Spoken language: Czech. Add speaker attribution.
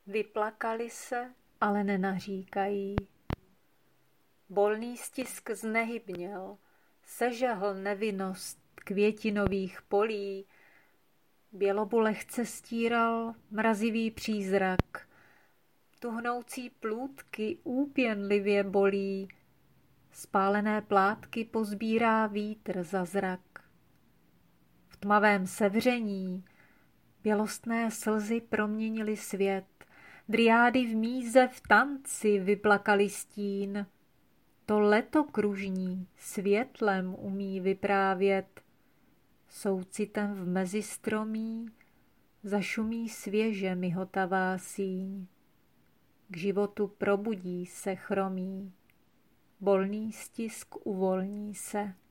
Speaker 1: Vyplakali se, ale nenaříkají. Bolný stisk znehybněl, sežehl nevinnost květinových polí, bělobu lehce stíral mrazivý přízrak, tuhnoucí plůtky úpěnlivě bolí, spálené plátky pozbírá vítr za zrak. V tmavém sevření bělostné slzy proměnily svět, driády v míze v tanci vyplakali stín. To letokružní světlem umí vyprávět, soucitem v mezistromí zašumí svěže mihotavá síň. K životu probudí se chromí, bolný stisk uvolní se.